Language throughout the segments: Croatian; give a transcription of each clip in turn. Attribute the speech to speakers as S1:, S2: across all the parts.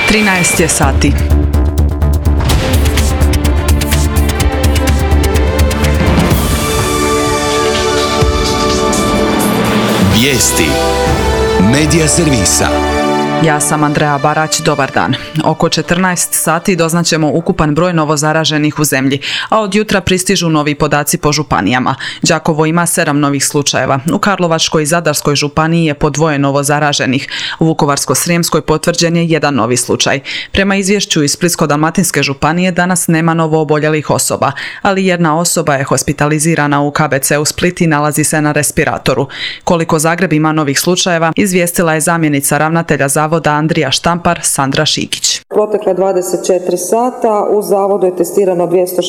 S1: 13 je sati.
S2: Vijesti Medija servisa.
S1: Ja sam Andreja Barać, dobar dan. Oko 14 sati doznaćemo ukupan broj novozaraženih u zemlji, a od jutra pristižu novi podaci po županijama. Đakovo ima 7 novih slučajeva. U Karlovačkoj i Zadarskoj županiji je po 2 novozaraženih. U Vukovarsko-srijemskoj potvrđen je 1 novi slučaj. Prema izvješću iz Splitsko-dalmatinske županije danas nema novooboljelih osoba, ali 1 osoba je hospitalizirana u KBC-u Split i nalazi se na respiratoru. Koliko Zagreb ima novih slučajeva, izvijestila je zamjenica ravnatelja Zavoda Andrija Štampar, Sandra Šikić.
S3: Protekla 24 sata u zavodu je testirano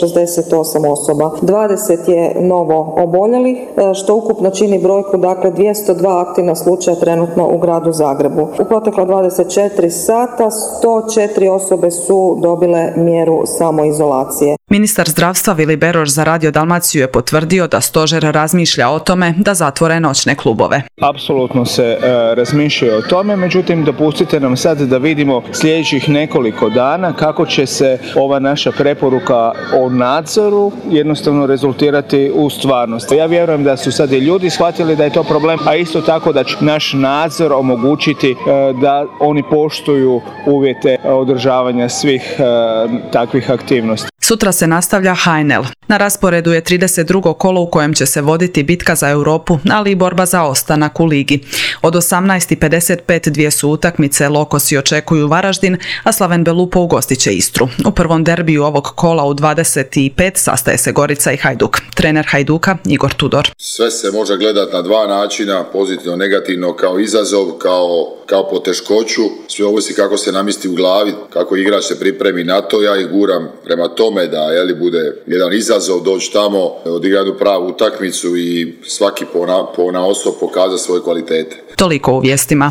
S3: 268 osoba. 20 je novo oboljelih, što ukupno čini brojku, dakle 202 aktivna slučaja trenutno u gradu Zagrebu. U protekla 24 sata 104 osobe su dobile mjeru samoizolacije.
S1: Ministar zdravstva Vili Beroš za Radio Dalmaciju je potvrdio da stožer razmišlja o tome da zatvore noćne klubove.
S4: Apsolutno se razmišlja o tome, međutim dopustite nam sad da vidimo sljedećih nekoliko dana kako će se ova naša preporuka o nadzoru jednostavno rezultirati u stvarnosti. Ja vjerujem da su sad i ljudi shvatili da je to problem, a isto tako da će naš nadzor omogućiti da oni poštuju uvjete održavanja svih takvih aktivnosti.
S1: Sutra se nastavlja HNL. Na rasporedu je 32. kolo u kojem će se voditi bitka za Europu, ali i borba za ostanak u ligi. Od 18:55 dvije su utakmice, Lokosi očekuju Varaždin, a Slaven Belupo ugostit će Istru. U prvom derbiju ovog kola u 25 sastaje se Gorica i Hajduk. Trener Hajduka Igor Tudor.
S5: Sve se može gledati na 2 načina, pozitivno, negativno, kao izazov, kao poteškoću. Sve ovisi kako se namjesti u glavi, kako igrač se pripremi na to. Ja ih guram prema tome da bude jedan izazov, doći tamo, odigrati pravu utakmicu i svaki ponaosob pokaza svoje kvalitete.
S1: Toliko u vijestima.